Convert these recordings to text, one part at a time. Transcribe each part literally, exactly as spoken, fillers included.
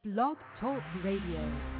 Blog Talk Radio.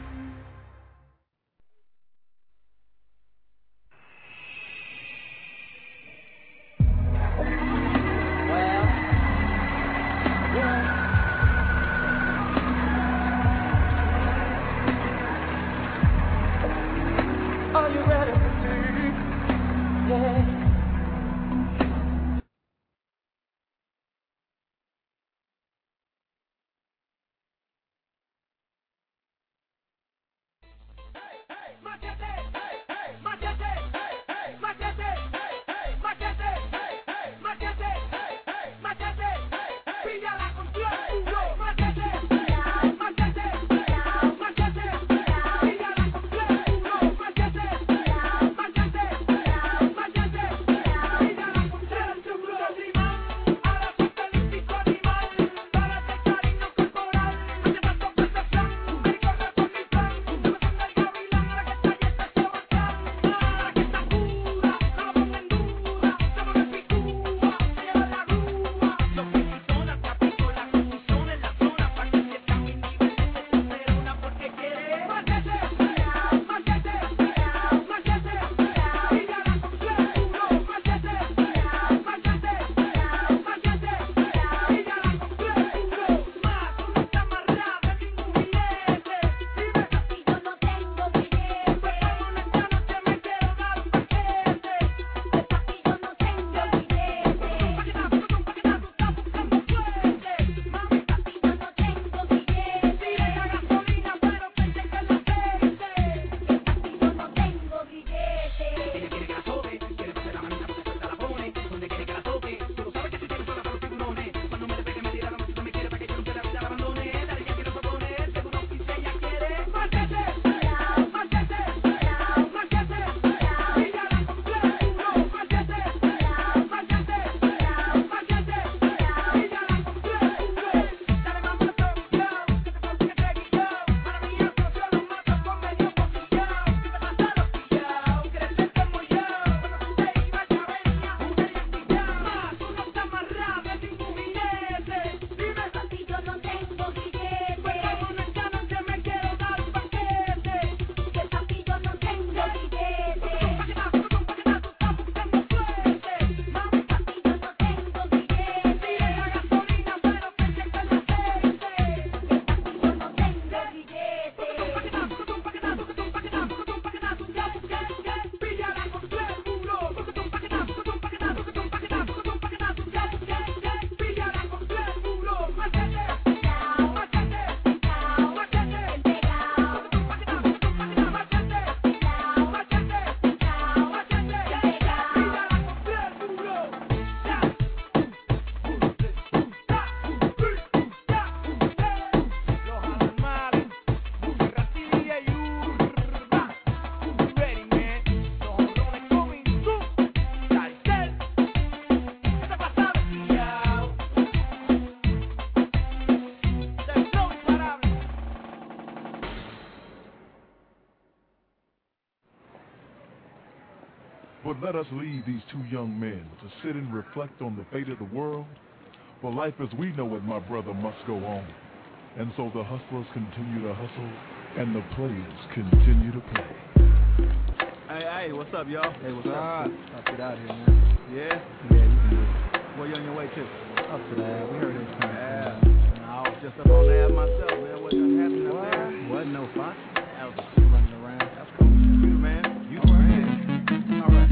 But let us leave these two young men to sit and reflect on the fate of the world. For life as we know it, my brother, must go on. And so the hustlers continue to hustle, and the players continue to play. Hey, hey, what's up, y'all? Hey, what's up? I'll get out here, man. Yeah? Yeah, you can do it. Where you on your way to? Up to that. We heard it. Yeah. I was just up on there myself, man. What done happened up there? Wasn't no fun. I was just running around. That's cool. You, man. You, man. All right.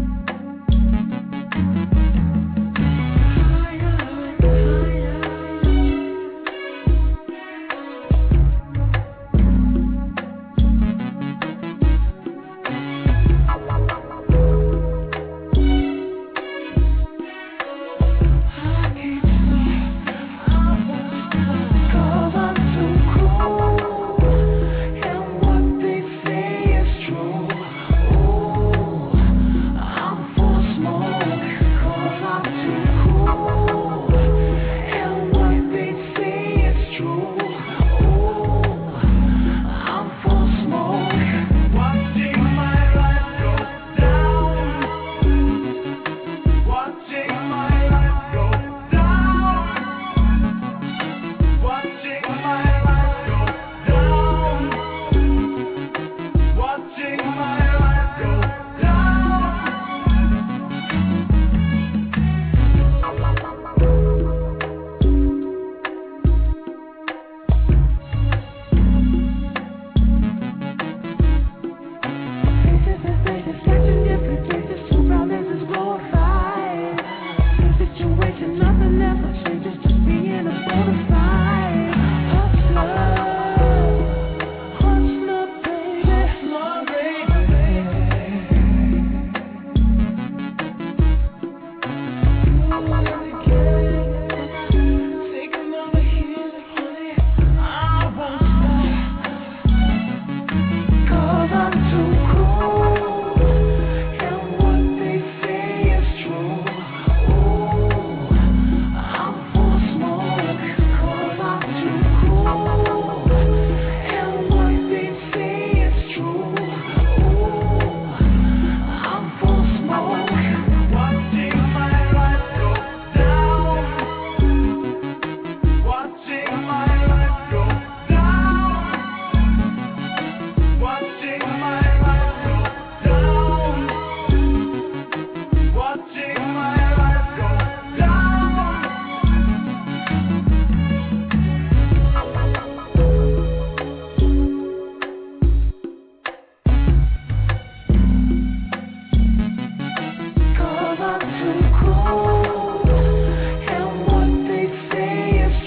Higher and higher.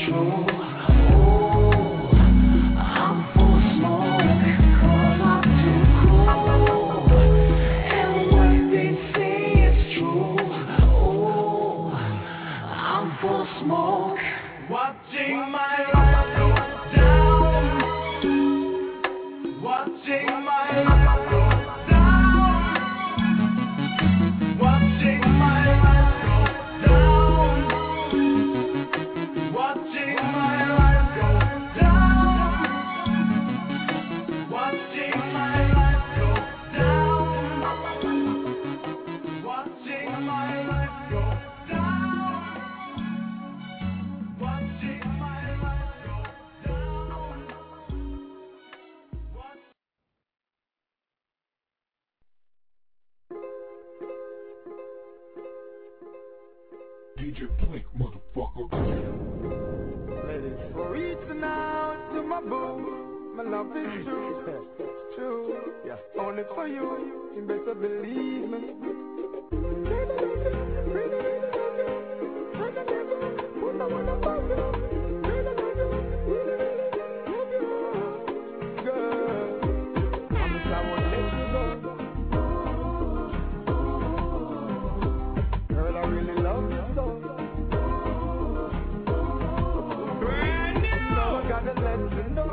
true. Oh, I'm full of smoke, 'cause I'm too cool. And what they say is true. Oh, I'm full of smoke. Watching my life go down. Watching my life go down. Watching my life go down. Watching my life go down. Watching my life go down. Watching my life go down. Watching my life go down. D J Blink, motherfucker. For reaching out to my boo, my love is true, true. Yeah, only for you, you better believe me. Girl, promise I won't let you go. Girl, I really love you so. Now I gotta let you know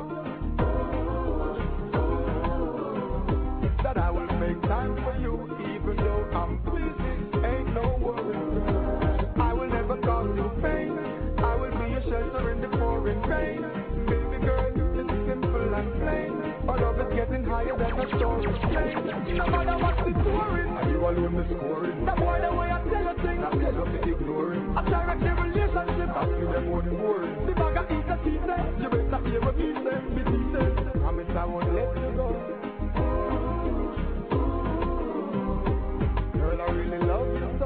that I will make time for you, even though I'm busy. Ain't no worry. I will never cause you pain. I will be your shelter in the pouring rain. Baby girl, it's simple and plain. Our love is getting higher than a storage plane. No matter what the scoring, are you alone the scoring? That boy the way I tell you things, I'm just ignoring. I direct the relationship, I see them more than boring. The bag of eat a teaser, you better hear what me say, be decent. Promise I won't let you go. Girl, I really love you so.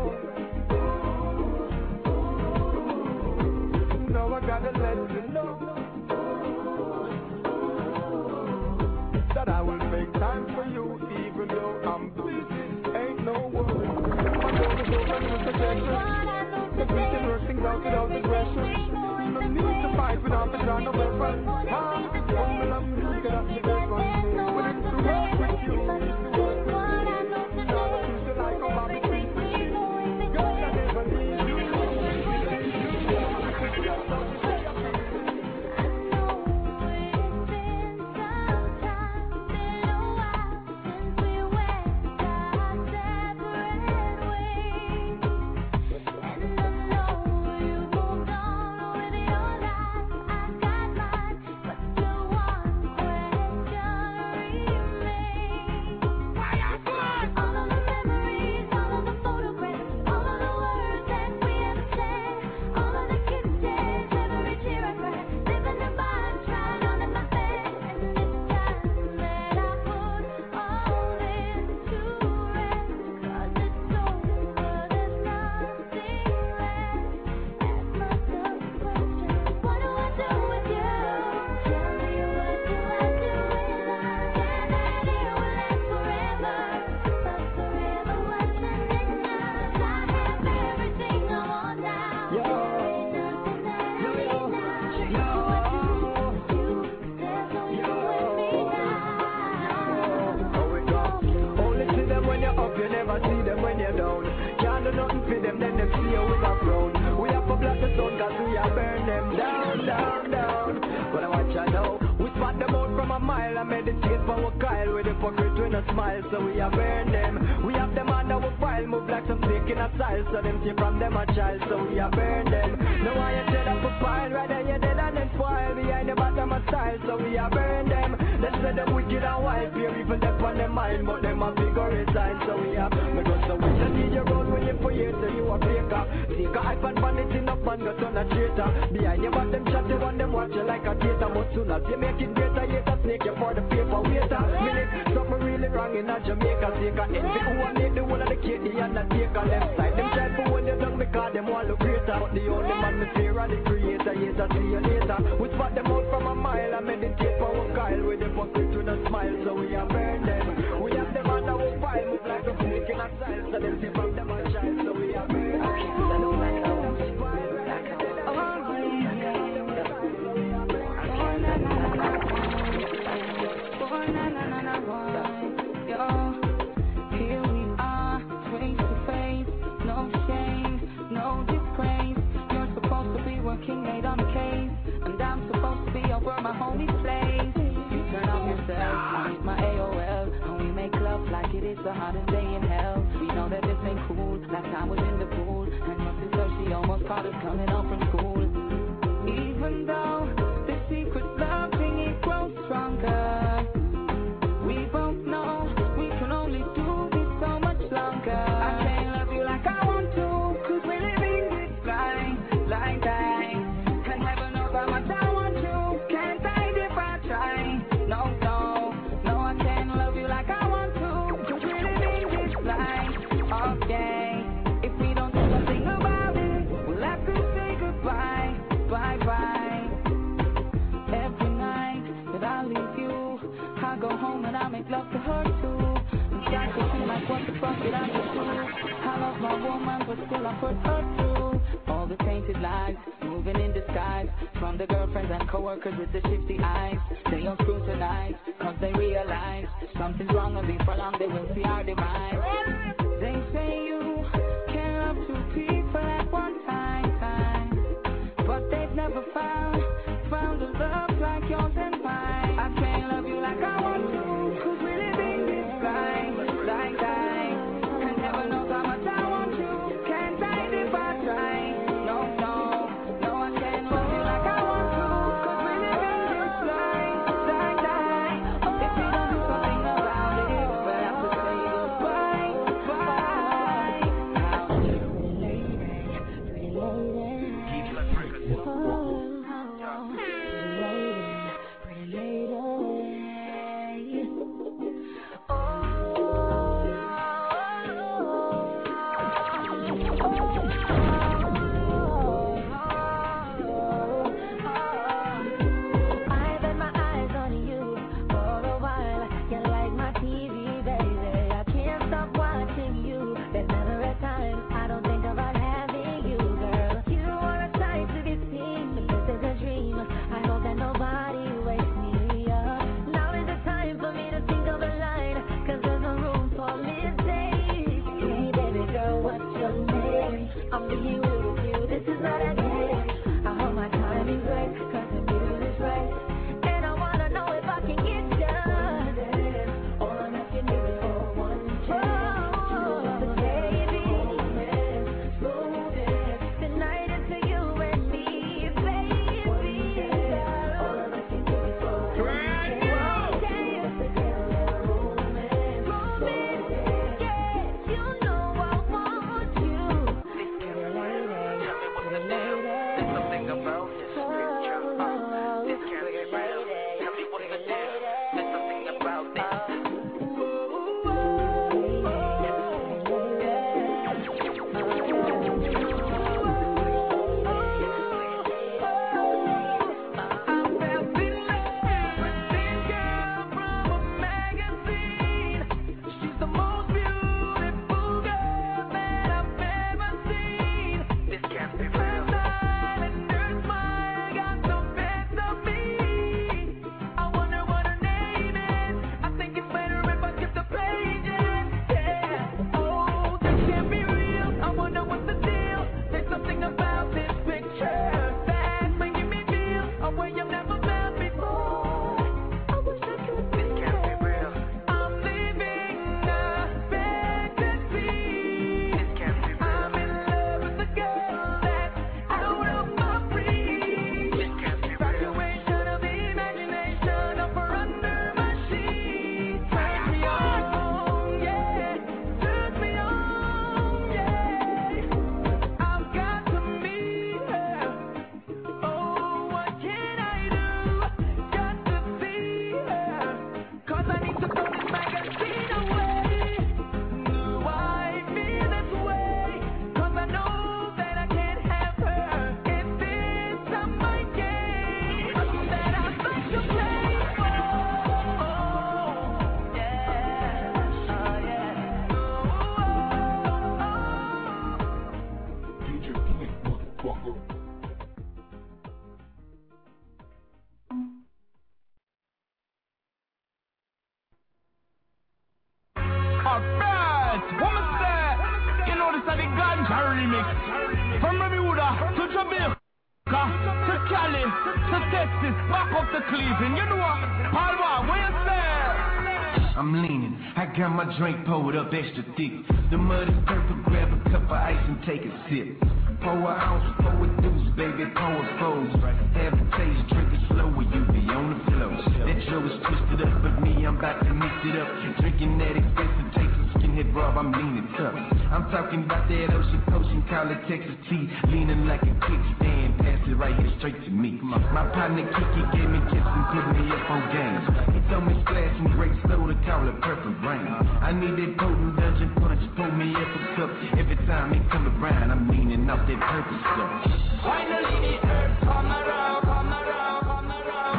Now I gotta let you know that I will make time for you, even though I'm busy. Ain't no worry. My goal is over with protection. Cause we can work things out without aggression. No need to fight without the ground of weapon. Ah, one will have to look at the best one. When it's to work with you, it's to work with you. Now I used to like how Bobby treats me. Girl, I never leave you. posted on the case, and I'm supposed to be over my homie's place. You turn off yourself, I use my A O L, and we make love like it is the hottest day in hell. We know that this ain't cool, last time was in the pool, and your sister, she almost caught us coming home from school. Even though the secret love thing, it grows stronger, we both know we can only do this so much longer. I can't love you like I want to, cause we're living this life like that. And heaven knows how much I want you, can't hide if I try. No, no, no, I can't love you like I want to, cause we're living this life. Okay, if we don't do something about it, we'll have to say goodbye, bye bye. Every night that I leave you, I go home and I make love to her too. And start to feel like what the fuck did I just do? I love my woman, but still I put her through all the tainted lies, moving in disguise, from the girlfriends and coworkers with the shifty eyes. They don't scrutinize, cause they realize something's wrong, and before long they will see our demise. They say you can love two people at one time, time, but they've never found, found a love like yours and mine. I can't love you like I want to, cause we're living this life like that. And heaven knows how much I want you, can't hide if I try. No, no, no, I can't love you like I want to, cause we're living this life like that. If we don't do something about it, we'll have to say goodbye, bye. Pretty lady, pretty lady. I'm being real with you, this is not a game. I hope my timing's right, cause the music is right. And I wanna know if I can get done. All I'm asking you is for one chance. So baby, tonight is for you and me, baby. All I'm asking you is for one chance. Alright, woman say, you know this is the ganja remix. From Bermuda to Jamaica, to Cali to Texas, back up to Cleveland. You know what? Palma, where you say? I'm leaning, I got my drink poured up extra thick. The mud is purple, grab a cup of ice and take a sip. Pour an ounce, pour a deuce, baby, pour a foes. Have a taste, drink it slow, or you be on the floor. That Joe is twisted up, but me, I'm about to mix it up. Drinking that expensive taste of skinhead Rob, I'm leaning tough. I'm talking about that ocean potion, call it Texas tea. Leaning like a kickstand, pass it right here straight to me. My partner Kiki gave me tips and put me up on games. He told me splash some great soda, call it purple rain. I need that potent dungeon punch, pull me up a cup. Every time he come around, I'm leaning off that purple stuff. Finally the earth come around, come around, come around.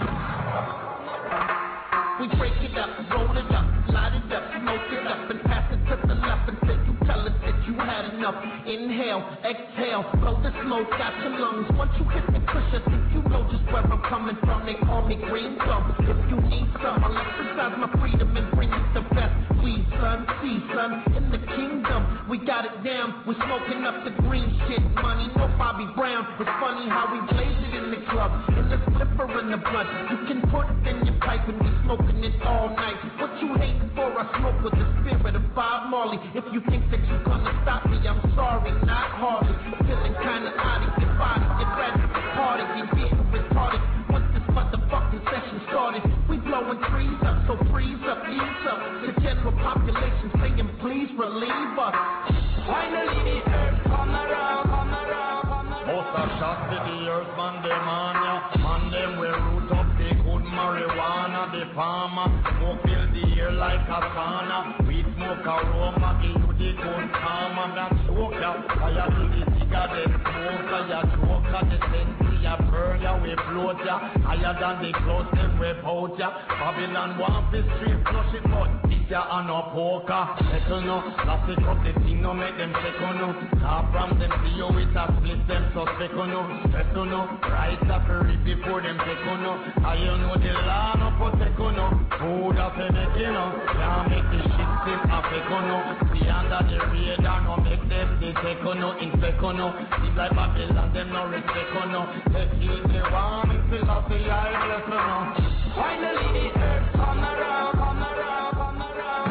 We break it up, roll it up, light it up, smoke it up, and pass it to the left and say you tell us that you had enough. Inhale, exhale, blow the smoke out your lungs. Once you hit the cushion, think you know just where I'm coming from. They call me Green Thumb. If you need some, I'll exercise my freedom and bring you the best. We son, see son, in the kingdom, we got it down. We're smoking up the green shit, money, no Bobby Brown. It's funny how we blaze it in the club, in the flipper in the blunt. You can put it in your pipe and be smoking it all night. What you hating for? I smoke with the spirit of Bob Marley. If you think that you're gonna stop me, I'm sorry, not hardly. Feeling kinda oddly, get body, get ready, party, get getting retarded. Once this motherfucking session started, we blowing trees up, so freeze up, ease up. The general population saying please relieve us. Finally the earth come around, come around, come around. Most are shot to the earth, man, them on ya. Man, them will root up the good marijuana. The farmer smoke fill the air like a sauna. We smoke aroma, give you the good karma. That choke ya, fire to the cigarette smoker. Ya choke ya, the sense ya burn ya, we float ya. Higher than the clouds, them we bout ya. Babylon want the street flush it, but this ya a no poker. Settle no, last it up the thing, no make them check on no. Start from them, see you with a split them suspect on no. Stress on no, right after it before them take on no. I you know the law no protect on no. Food up and make you know, can't make the shit seem affect on no. See under the radar no make them they take on no, infect on no. It's like Babylon them no respect on no. They kill the one, it's philosophy I bless on no. Finally the earth come around, come around, come around.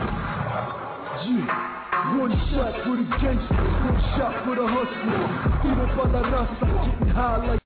Yeah, one shot for the gangster, one shot for the hustler. Viva para la raza, getting high like